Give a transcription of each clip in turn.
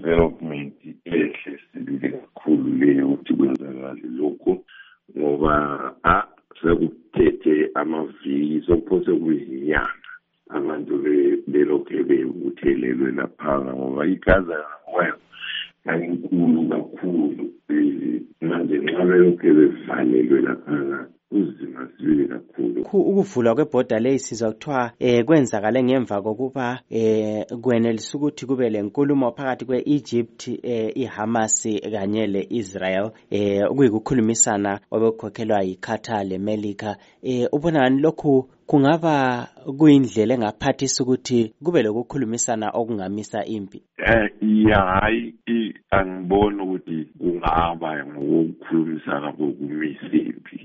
development ehle sibili kakhulu leyo ukuthi kwenzakale lokho ngoba sekuthethe amaviki sokuphose kuyinyanga abantu belokhe bebuthelelwe lapha ngoba iGaza inkulu kakhulu manje nxa belokhe bevalelwe lapha uzima sibili kakhulu. Ukuvulwa kwebhoda leyi sizwa kuthiwa kwenzakale ngemva kokuba kwenelisa ukuthi kube lenkulumo phakathi kwe-Egypt, iHamas kanye le-Israel kuyikukhulumisana obekukhokhelwa yiQatar leMelika. Ubona ngani lokhu kungaba kuyindlela engaphathisa ukuthi kube lokukhulumisana okungamisa impi? Hayi angiboni ukuthi kungaba ngokukhulumisana kokumisa impi.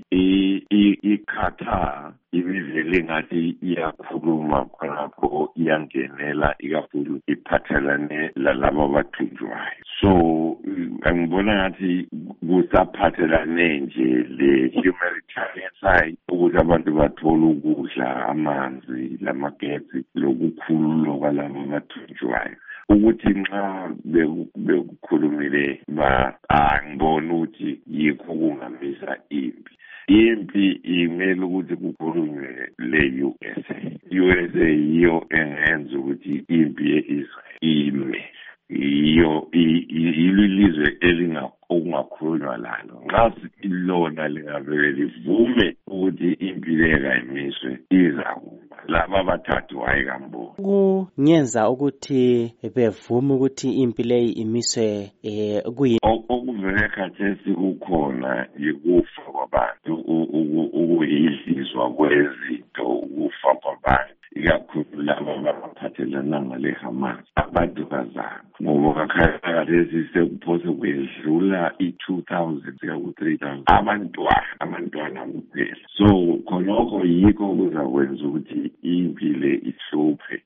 iQatar ibivele ngathi iyakhuluma khonapho iyangenela ikakhulu iphathelane lalabo abathunjwayo. So angibona ngathi kusaphathelane nje le-humanitarian side ukuthi abantu bathole ukudla, amanzi, lamagesi, lokukhululwa kwalabo abathunjwayo. Ukuthi nxa bekukhulumile angiboni ukuthi yikho kungamisa impi. Impi imele ukuthi kukhulunywe le-USA. USA yiyo engenza ukuthi impi ye-Israel ime. Yilo ilizwe okungakhulunywa lalo. Nxa lona lingavele livume ukuthi impi leyo ayimiswe izakuma. Laba abathathu ayikamboni. Kungenza ukuthi bevume ukuthi impi leyi imiswe okuvele khathesi kukhona yikufa kwabantu, ukuyidlizwa kwezinto, ukufa kwabantu, ikakhulu laba abaphathelana ngale-Hamas, abantu bazana. Ngoba khathesi sekuphose kwedlula 2,000 kuya ku-3,000 abantwana kuphela. So khonokho yikho kuzakwenza ukuthi impi le ihluphe